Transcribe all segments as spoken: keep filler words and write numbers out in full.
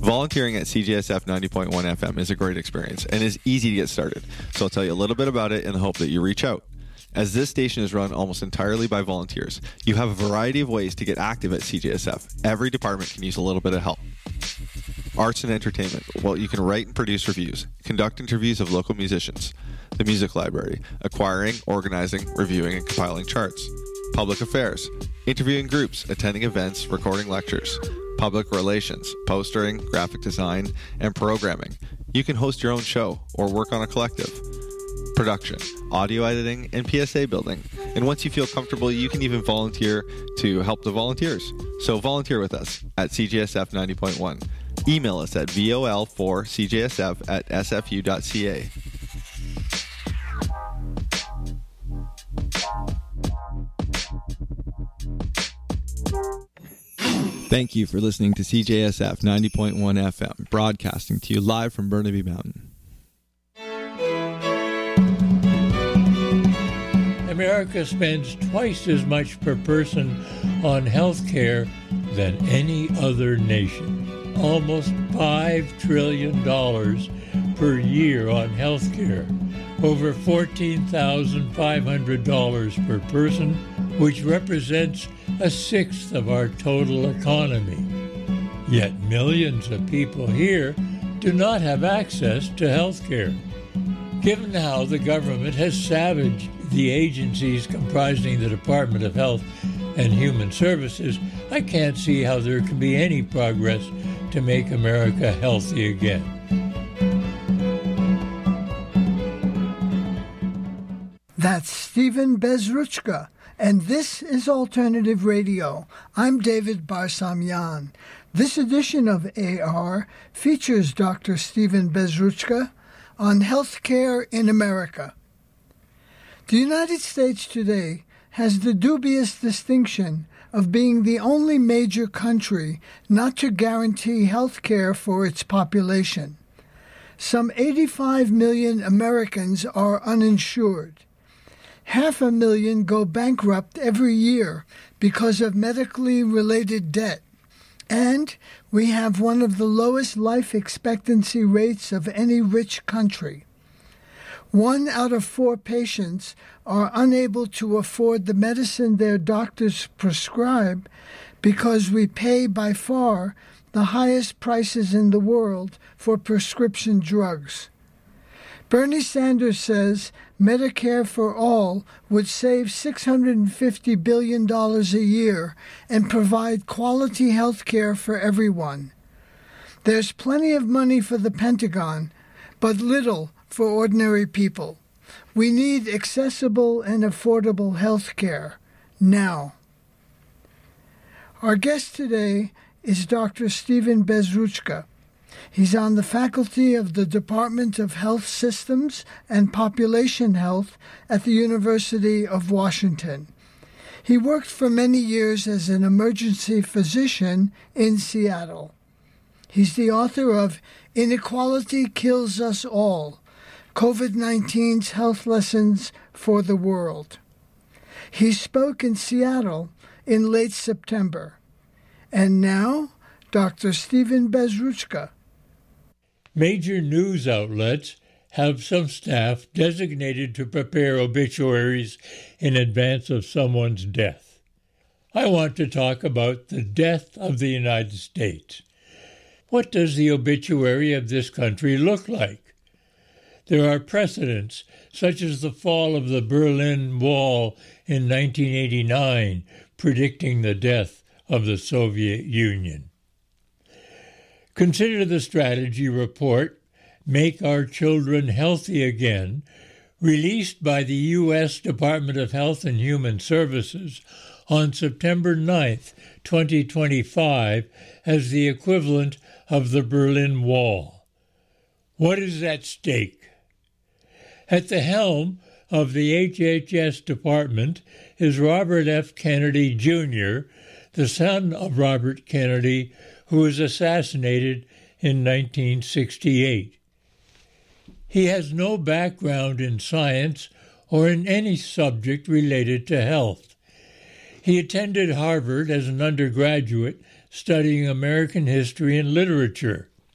Volunteering at C J S F ninety point one F M is a great experience and is easy to get started, so I'll tell you a little bit about it in the hope that you reach out. As this station is run almost entirely by volunteers, you have a variety of ways to get active at C J S F. Every department can use a little bit of help. Arts and entertainment. Well, you can write and produce reviews, conduct interviews of local musicians. The music library. Acquiring, organizing, reviewing, and compiling charts. Public affairs. Interviewing groups, attending events, recording lectures. Public relations, postering, graphic design, and programming. You can host your own show or work on a collective. Production, audio editing, and P S A building. And once you feel comfortable, you can even volunteer to help the volunteers. So volunteer with us at C J S F ninety point one. Email us at V O L four C J S F at S F U dot C A. Thank you for listening to C J S F ninety point one F M, broadcasting to you live from Burnaby Mountain. America spends twice as much per person on health care than any other nation. Almost five trillion dollars per year on health care. Over fourteen thousand five hundred dollars per person, which represents a sixth of our total economy. Yet millions of people here do not have access to health care. Given how the government has savaged the agencies comprising the Department of Health and Human Services, I can't see how there can be any progress to make America healthy again. That's Stephen Bezruchka, and this is Alternative Radio. I'm David Barsamyan. This edition of A R features Doctor Stephen Bezruchka on healthcare in America. The United States today has the dubious distinction of being the only major country not to guarantee health care for its population. Some eighty-five million Americans are uninsured. Half a million go bankrupt every year because of medically related debt. And we have one of the lowest life expectancy rates of any rich country. One out of four patients are unable to afford the medicine their doctors prescribe because we pay by far the highest prices in the world for prescription drugs. Bernie Sanders says Medicare for all would save six hundred fifty billion dollars a year and provide quality health care for everyone. There's plenty of money for the Pentagon, but little for ordinary people. We need accessible and affordable health care now. Our guest today is Doctor Stephen Bezruchka. He's on the faculty of the Department of Health Systems and Population Health at the University of Washington. He worked for many years as an emergency physician in Seattle. He's the author of Inequality Kills Us All, COVID nineteen's Health Lessons for the World. He spoke in Seattle in late September. And now, Doctor Stephen Bezruchka. Major news outlets have some staff designated to prepare obituaries in advance of someone's death. I want to talk about the death of the United States. What does the obituary of this country look like? There are precedents, such as the fall of the Berlin Wall in nineteen eighty-nine, predicting the death of the Soviet Union. Consider the strategy report, Make Our Children Healthy Again, released by the U S Department of Health and Human Services on September ninth, twenty twenty-five, as the equivalent of the Berlin Wall. What is at stake? At the helm of the H H S department is Robert F. Kennedy, Junior, the son of Robert Kennedy, who was assassinated in nineteen sixty-eight. He has no background in science or in any subject related to health. He attended Harvard as an undergraduate, studying American history and literature.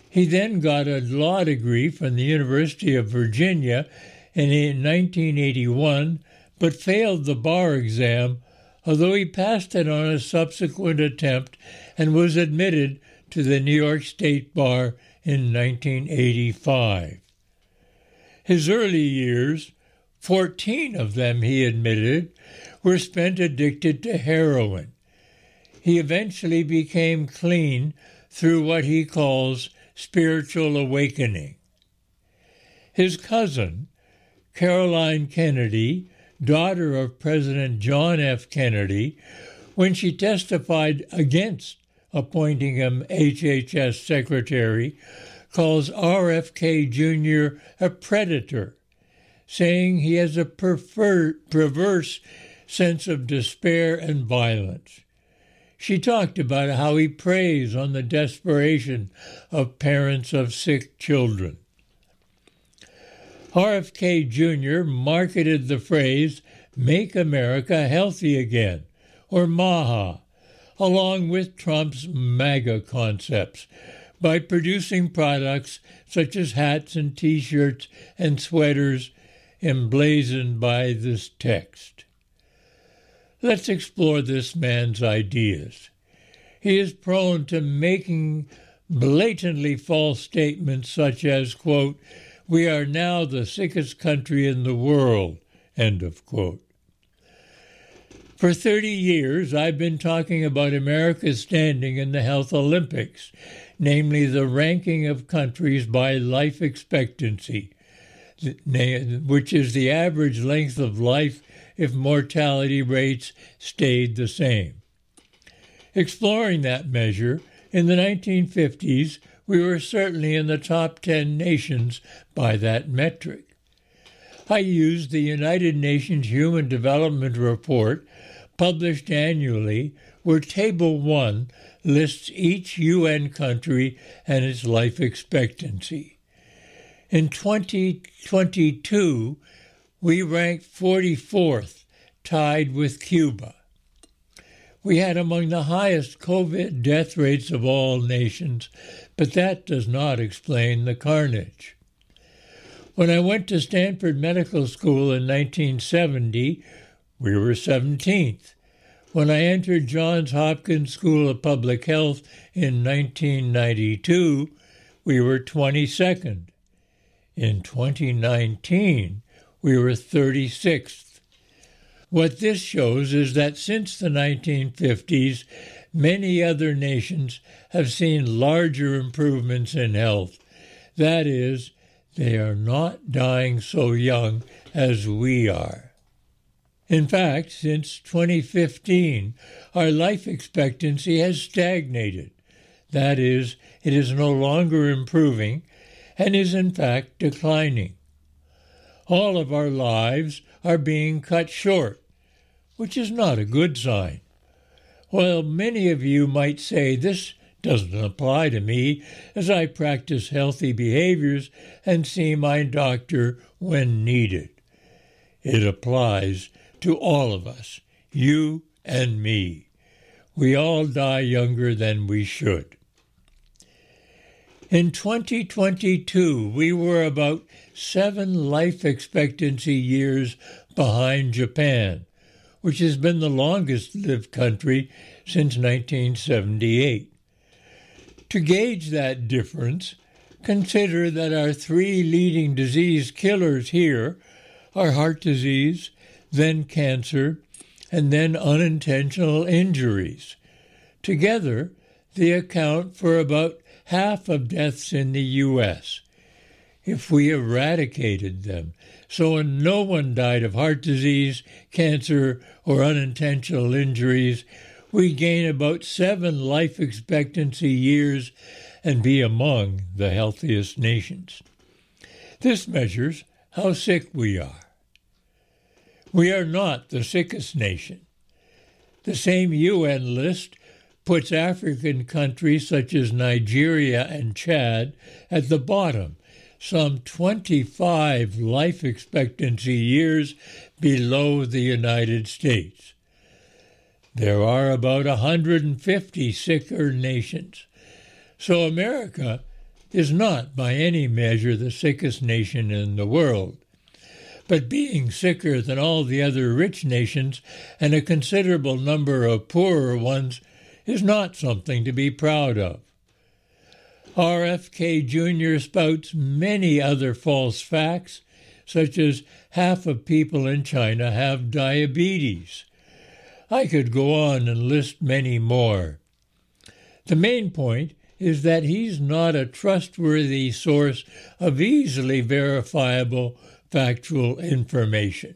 He then got a law degree from the University of Virginia in nineteen eighty-one, but failed the bar exam, although he passed it on a subsequent attempt and was admitted to the New York State Bar in nineteen eighty-five. His early years, fourteen of them, he admitted, were spent addicted to heroin. He eventually became clean through what he calls spiritual awakening. His cousin, Caroline Kennedy, daughter of President John F. Kennedy, when she testified against appointing him H H S Secretary, calls R F K Junior a predator, saying he has a perver- perverse sense of despair and violence. She talked about how he preys on the desperation of parents of sick children. R F K Junior marketed the phrase, "Make America Healthy Again," or MAHA, along with Trump's MAGA concepts, by producing products such as hats and T-shirts and sweaters emblazoned by this text. Let's explore this man's ideas. He is prone to making blatantly false statements such as, quote, "We are now the sickest country in the world," end of quote. For thirty years, I've been talking about America's standing in the Health Olympics, namely the ranking of countries by life expectancy, which is the average length of life if mortality rates stayed the same. Exploring that measure, in the nineteen fifties, we were certainly in the top ten nations by that metric. I used the United Nations Human Development Report, published annually, where Table one lists each U N country and its life expectancy. In twenty twenty-two, we ranked forty-fourth, tied with Cuba. We had among the highest COVID death rates of all nations, but that does not explain the carnage. When I went to Stanford Medical School in nineteen seventy, we were seventeenth. When I entered Johns Hopkins School of Public Health in nineteen ninety-two, we were twenty-second. In twenty nineteen, we were thirty-sixth. What this shows is that since the nineteen fifties, many other nations have seen larger improvements in health. That is, they are not dying so young as we are. In fact, since twenty fifteen, our life expectancy has stagnated. That is, it is no longer improving and is in fact declining. All of our lives are being cut short, which is not a good sign. While many of you might say this doesn't apply to me, as I practice healthy behaviors and see my doctor when needed. It applies to all of us, you and me. We all die younger than we should. In twenty twenty-two, we were about seven life expectancy years behind Japan, which has been the longest-lived country since nineteen seventy-eight. To gauge that difference, consider that our three leading disease killers here are heart disease, then cancer, and then unintentional injuries. Together, they account for about half of deaths in the U S If we eradicated them, so no one died of heart disease, cancer, or unintentional injuries, we gain about seven life expectancy years and be among the healthiest nations. This measures how sick we are. We are not the sickest nation. The same U N list puts African countries such as Nigeria and Chad at the bottom, some twenty-five life expectancy years below the United States. There are about one hundred fifty sicker nations. So America is not by any measure the sickest nation in the world. But being sicker than all the other rich nations and a considerable number of poorer ones is not something to be proud of. R F K Junior spouts many other false facts, such as half of people in China have diabetes. I could go on and list many more. The main point is that he's not a trustworthy source of easily verifiable factual information.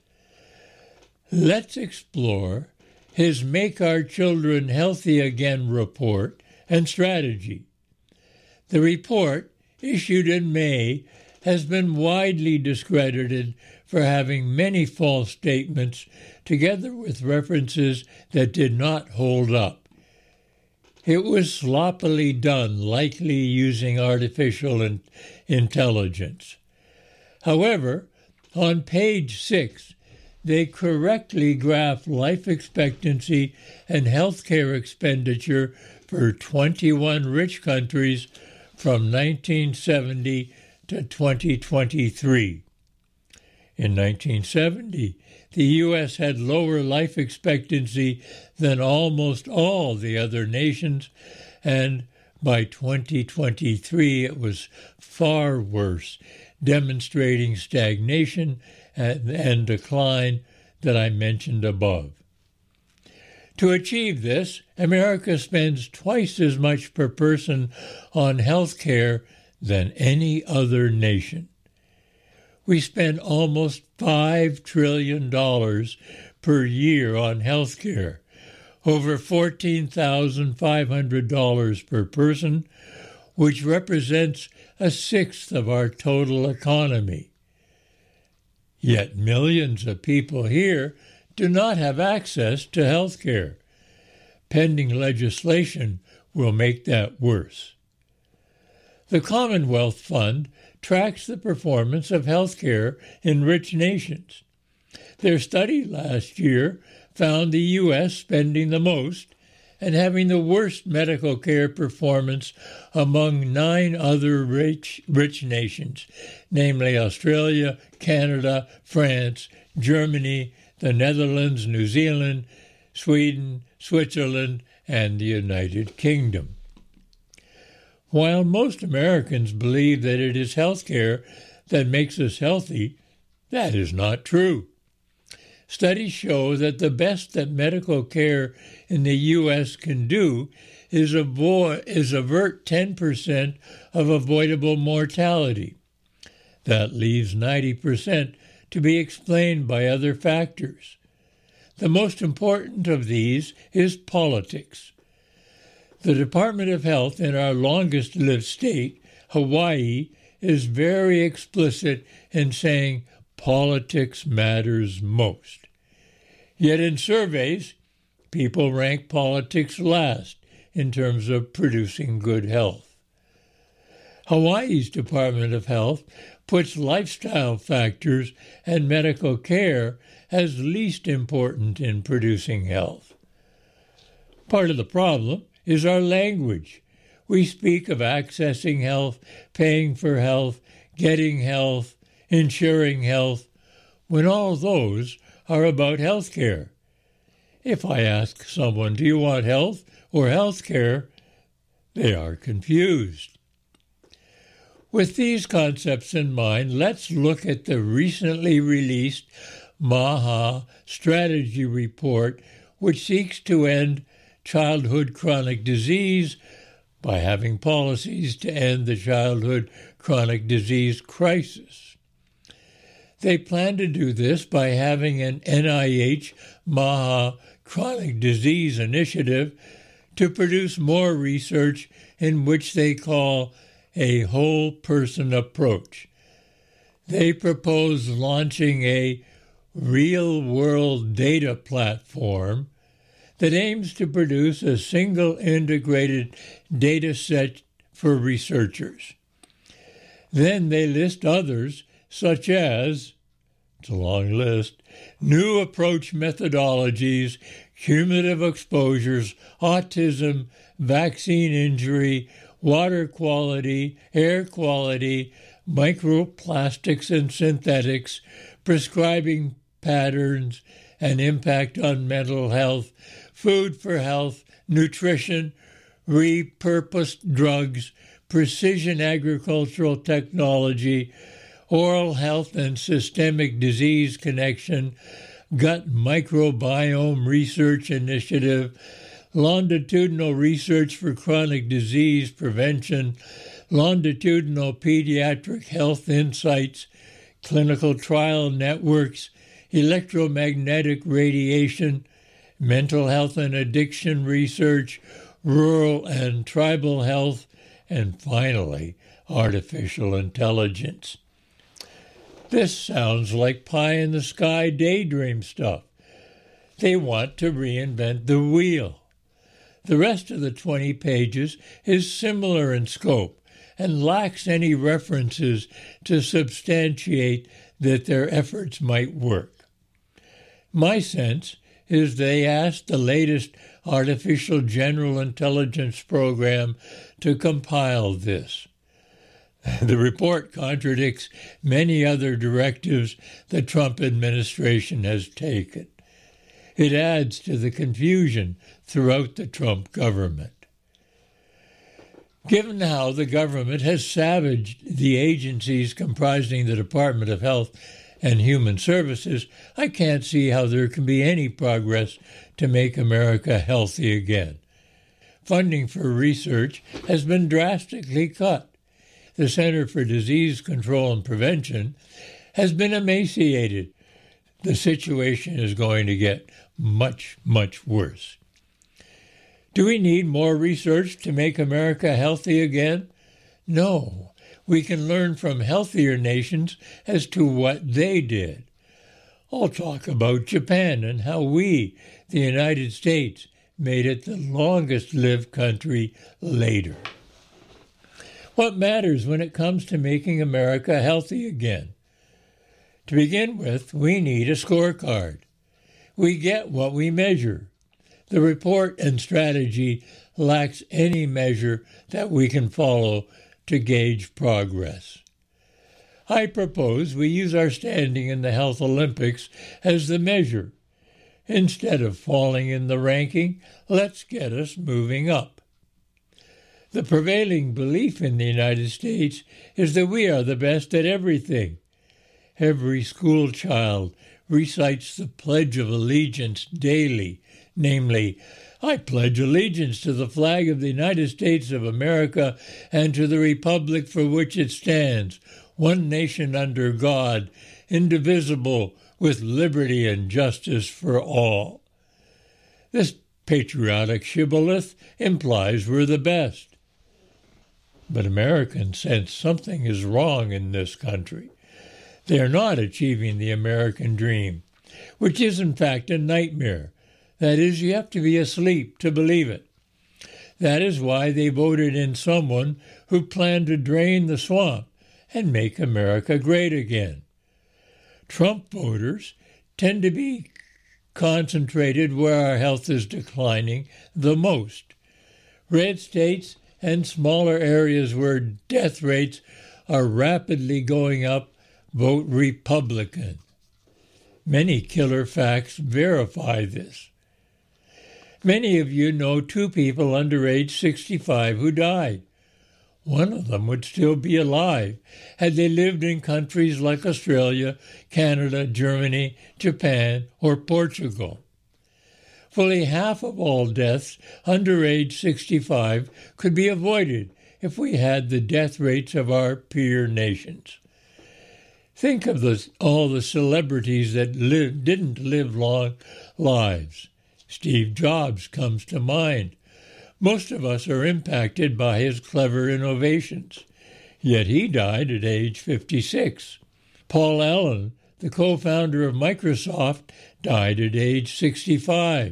Let's explore his Make Our Children Healthy Again report and strategy. The report, issued in May, has been widely discredited for having many false statements together with references that did not hold up. It was sloppily done, likely using artificial in- intelligence. However, on page six, they correctly graph life expectancy and healthcare expenditure for twenty-one rich countries from nineteen seventy to twenty twenty-three. In nineteen seventy, the U S had lower life expectancy than almost all the other nations, and by twenty twenty-three it was far worse, demonstrating stagnation and, and decline that I mentioned above. To achieve this, America spends twice as much per person on health care than any other nation. We spend almost five trillion dollars per year on health care, over fourteen thousand five hundred dollars per person, which represents a sixth of our total economy. Yet millions of people here do not have access to health care. Pending legislation will make that worse. The Commonwealth Fund tracks the performance of health care in rich nations. Their study last year found the U S spending the most and having the worst medical care performance among nine other rich, rich nations, namely Australia, Canada, France, Germany, the Netherlands, New Zealand, Sweden, Switzerland, and the United Kingdom. While most Americans believe that it is health care that makes us healthy, that is not true. Studies show that the best that medical care in the U S can do is, avoid, is avert ten percent of avoidable mortality. That leaves ninety percent to be explained by other factors. The most important of these is politics. The Department of Health in our longest-lived state, Hawaii, is very explicit in saying politics matters most. Yet in surveys, people rank politics last in terms of producing good health. Hawaii's Department of Health puts lifestyle factors and medical care as least important in producing health. Part of the problem is our language. We speak of accessing health, paying for health, getting health, ensuring health, when all those are about health care. If I ask someone, do you want health or health care, they are confused. With these concepts in mind, let's look at the recently released MAHA strategy report, which seeks to end childhood chronic disease by having policies to end the childhood chronic disease crisis. They plan to do this by having an N I H MAHA chronic disease initiative to produce more research in which they call a whole person approach. They propose launching a real-world data platform that aims to produce a single integrated data set for researchers. Then they list others, such as, it's a long list, new approach methodologies, cumulative exposures, autism, vaccine injury, water quality, air quality, microplastics and synthetics, prescribing patterns and impact on mental health, food for health, nutrition, repurposed drugs, precision agricultural technology, oral health and systemic disease connection, gut microbiome research initiative, longitudinal research for chronic disease prevention, longitudinal pediatric health insights, clinical trial networks, electromagnetic radiation, mental health and addiction research, rural and tribal health, and finally, artificial intelligence. This sounds like pie-in-the-sky daydream stuff. They want to reinvent the wheel. The rest of the twenty pages is similar in scope and lacks any references to substantiate that their efforts might work. My sense is they asked the latest artificial general intelligence program to compile this. The report contradicts many other directives the Trump administration has taken. It adds to the confusion throughout the Trump government. Given how the government has savaged the agencies comprising the Department of Health and Human Services, I can't see how there can be any progress to make America healthy again. Funding for research has been drastically cut. The Center for Disease Control and Prevention has been emaciated. The situation is going to get much, much worse. Do we need more research to make America healthy again? No. We can learn from healthier nations as to what they did. I'll talk about Japan and how we, the United States, made it the longest-lived country later. What matters when it comes to making America healthy again? To begin with, we need a scorecard. We get what we measure. The report and strategy lacks any measure that we can follow to gauge progress. I propose we use our standing in the Health Olympics as the measure. Instead of falling in the ranking, let's get us moving up. The prevailing belief in the United States is that we are the best at everything. Every school child recites the Pledge of Allegiance daily, namely, I pledge allegiance to the flag of the United States of America and to the republic for which it stands, one nation under God, indivisible, with liberty and justice for all. This patriotic shibboleth implies we're the best. But Americans sense something is wrong in this country. They are not achieving the American dream, which is in fact a nightmare. That is, you have to be asleep to believe it. That is why they voted in someone who planned to drain the swamp and make America great again. Trump voters tend to be concentrated where our health is declining the most. Red states and smaller areas where death rates are rapidly going up vote Republican. Many killer facts verify this. Many of you know two people under age sixty-five who died. One of them would still be alive had they lived in countries like Australia, Canada, Germany, Japan, or Portugal. Fully half of all deaths under age sixty-five could be avoided if we had the death rates of our peer nations. Think of the, all the celebrities that live, didn't live long lives. Steve Jobs comes to mind. Most of us are impacted by his clever innovations, yet he died at age fifty-six. Paul Allen, the co-founder of Microsoft, died at age sixty-five.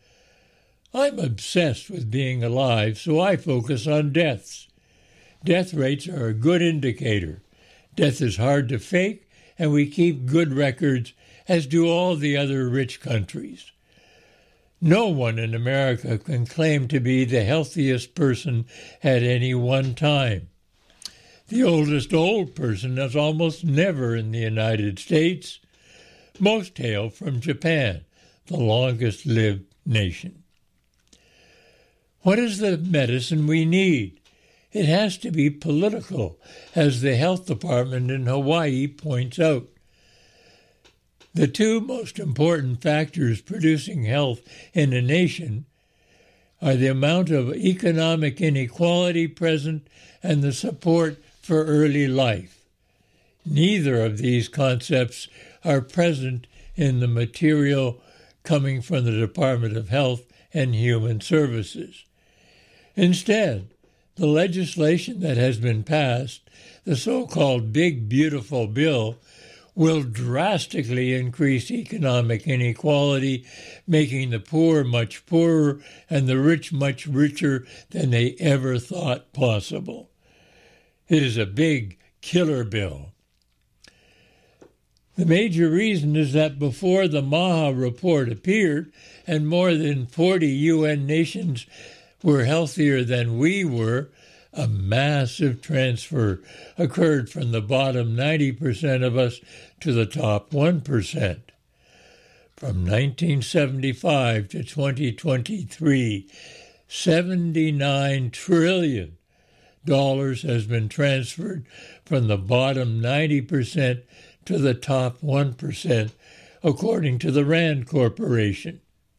I'm obsessed with being alive, so I focus on deaths. Death rates are a good indicator. Death is hard to fake, and we keep good records, as do all the other rich countries. No one in America can claim to be the healthiest person at any one time. The oldest old person is almost never in the United States. Most hail from Japan, the longest-lived nation. What is the medicine we need? It has to be political, as the health department in Hawaii points out. The two most important factors producing health in a nation are the amount of economic inequality present and the support for early life. Neither of these concepts are present in the material coming from the Department of Health and Human Services. Instead, the legislation that has been passed, the so-called Big Beautiful Bill, will drastically increase economic inequality, making the poor much poorer and the rich much richer than they ever thought possible. It is a big killer bill. The major reason is that before the Maha Report appeared, and more than forty U N nations were healthier than we were, a massive transfer occurred from the bottom ninety percent of us to the top one percent. From nineteen seventy-five to twenty twenty-three, seventy-nine trillion dollars has been transferred from the bottom ninety percent to the top one percent, according to the Rand Corporation.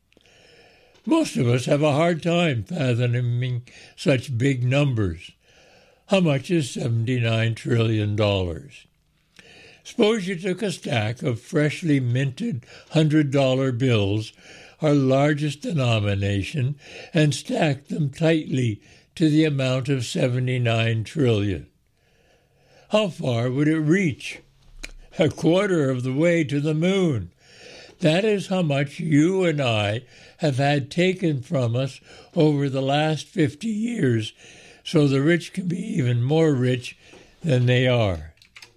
Most of us have a hard time fathoming such big numbers. How much is seventy-nine trillion dollars? Suppose you took a stack of freshly minted one hundred dollar bills, our largest denomination, and stacked them tightly to the amount of seventy-nine trillion dollars. How far would it reach? A quarter of the way to the moon. That is how much you and I have had taken from us over the last fifty years, so the rich can be even more rich than they are.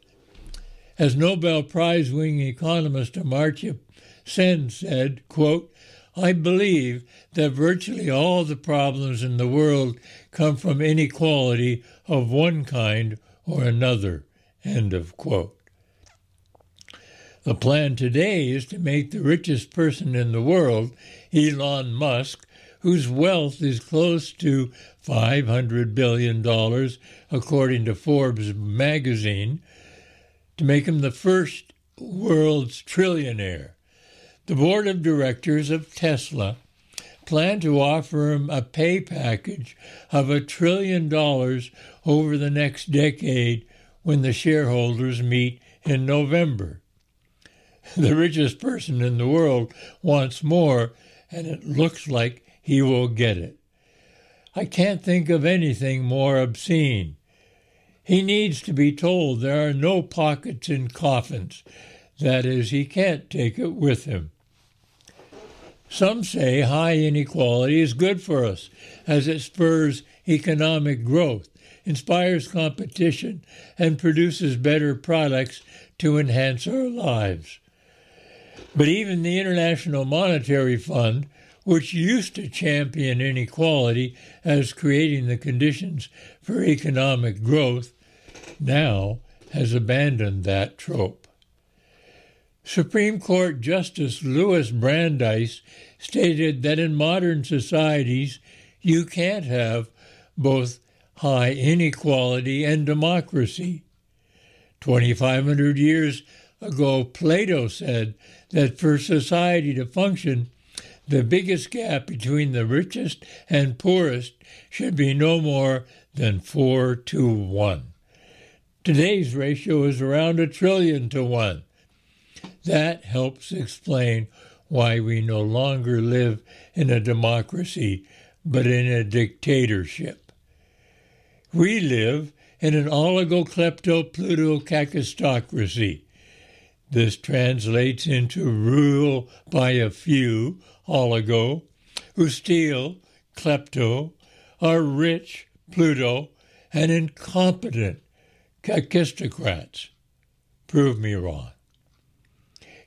As Nobel Prize-winning economist Amartya Sen said, quote, "I believe that virtually all the problems in the world come from inequality of one kind or another," end of quote. The plan today is to make the richest person in the world, Elon Musk, whose wealth is close to five hundred billion dollars, according to Forbes magazine, to make him the first world's trillionaire. The board of directors of Tesla plan to offer him a pay package of a trillion dollars over the next decade when the shareholders meet in November. The richest person in the world wants more, and it looks like he will get it. I can't think of anything more obscene. He needs to be told there are no pockets in coffins. That is, he can't take it with him. Some say high inequality is good for us, as it spurs economic growth, inspires competition, and produces better products to enhance our lives. But even the International Monetary Fund, which used to champion inequality as creating the conditions for economic growth, now has abandoned that trope. Supreme Court Justice Louis Brandeis stated that in modern societies you can't have both high inequality and democracy. twenty-five hundred years ago, Plato said that for society to function, the biggest gap between the richest and poorest should be no more than four to one. Today's ratio is around a trillion to one. That helps explain why we no longer live in a democracy, but in a dictatorship. We live in an oligoklepto-plutocratocracy. This translates into rule by a few, oligo, who steal, klepto, are rich, Pluto, and incompetent, kakistocrats. Prove me wrong.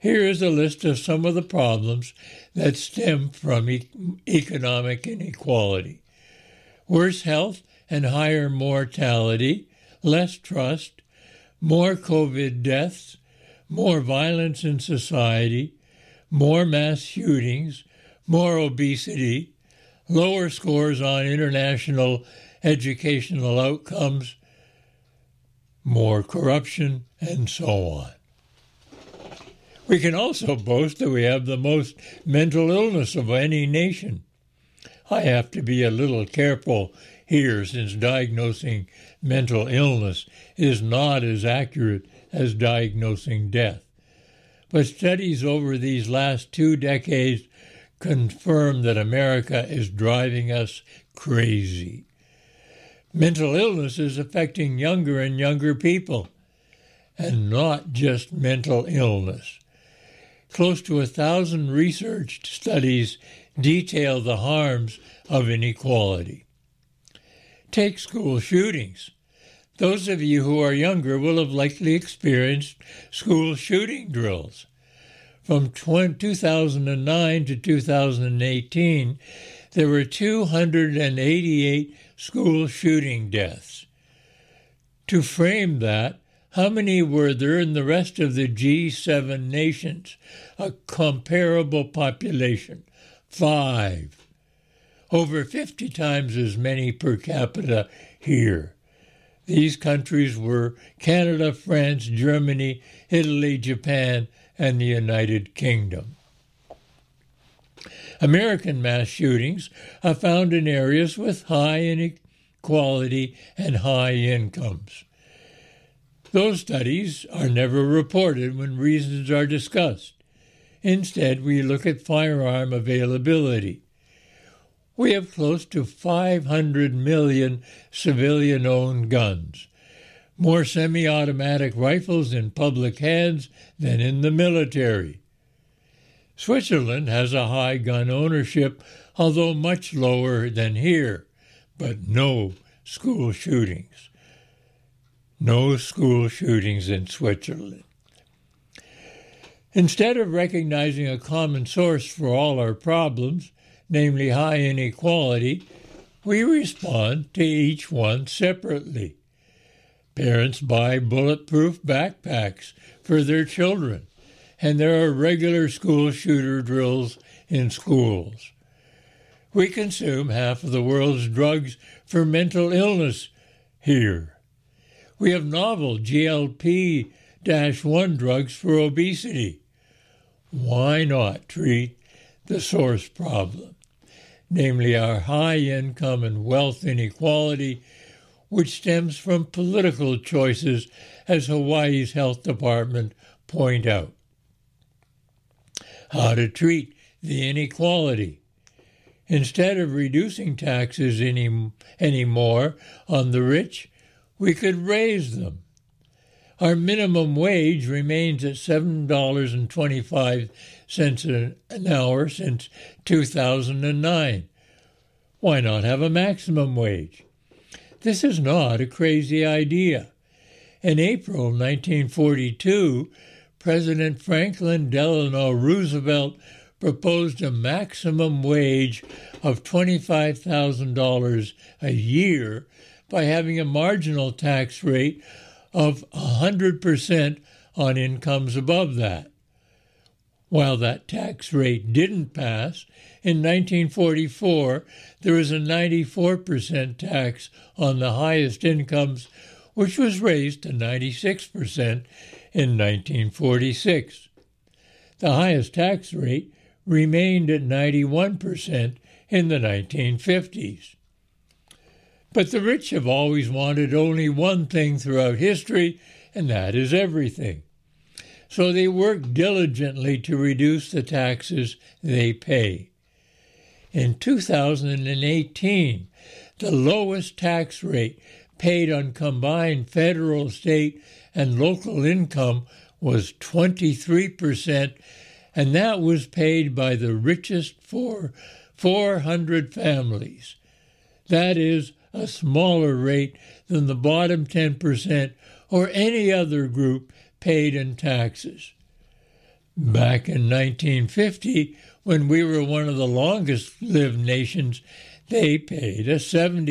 Here is a list of some of the problems that stem from e- economic inequality. Worse health and higher mortality, less trust, more COVID deaths, more violence in society, more mass shootings, more obesity, lower scores on international educational outcomes, more corruption, and so on. We can also boast that we have the most mental illness of any nation. I have to be a little careful here since diagnosing mental illness is not as accurate as diagnosing death. But studies over these last two decades confirm that America is driving us crazy. Mental illness is affecting younger and younger people, and not just mental illness. Close to a thousand research studies detail the harms of inequality. Take school shootings. Those of you who are younger will have likely experienced school shooting drills. From two thousand nine to two thousand eighteen, there were two hundred eighty-eight school shooting deaths. To frame that, how many were there in the rest of the G seven nations, a comparable population? Five. Over fifty times as many per capita here. These countries were Canada, France, Germany, Italy, Japan, and the United Kingdom. American mass shootings are found in areas with high inequality and high incomes. Those studies are never reported when reasons are discussed. Instead, we look at firearm availability. We have close to five hundred million civilian-owned guns, more semi-automatic rifles in public hands than in the military. Switzerland has a high gun ownership, although much lower than here, but no school shootings. No school shootings in Switzerland. Instead of recognizing a common source for all our problems, namely high inequality, we respond to each one separately. Parents buy bulletproof backpacks for their children, and there are regular school shooter drills in schools. We consume half of the world's drugs for mental illness here. We have novel G L P one drugs for obesity. Why not treat the source problem, namely our high income and wealth inequality, which stems from political choices, as Hawaii's health department point out? How to treat the inequality. Instead of reducing taxes any, anymore on the rich, we could raise them. Our minimum wage remains at seven dollars and twenty-five cents an hour since two thousand nine. Why not have a maximum wage? This is not a crazy idea. In April nineteen forty-two, President Franklin Delano Roosevelt proposed a maximum wage of twenty-five thousand dollars a year by having a marginal tax rate of one hundred percent on incomes above that. While that tax rate didn't pass, in nineteen forty-four there was a ninety-four percent tax on the highest incomes, which was raised to ninety-six percent in nineteen forty-six. The highest tax rate remained at ninety-one percent in the nineteen fifties. But the rich have always wanted only one thing throughout history, and that is everything. So they work diligently to reduce the taxes they pay. In two thousand eighteen, the lowest tax rate paid on combined federal, state, and local income was twenty-three percent, and that was paid by the richest four, four hundred families. That is a smaller rate than the bottom ten percent or any other group paid in taxes. Back in nineteen fifty, when we were one of the longest-lived nations, they paid a seventy